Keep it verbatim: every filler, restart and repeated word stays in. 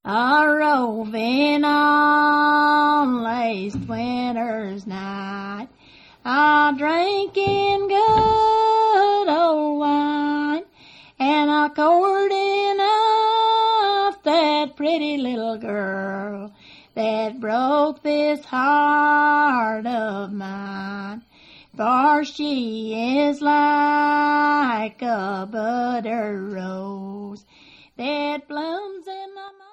a roving on last winter's night, a drinking good old wine, and a courting of that pretty little girl that broke this heart of mine. For she is like a butter rose that blooms in the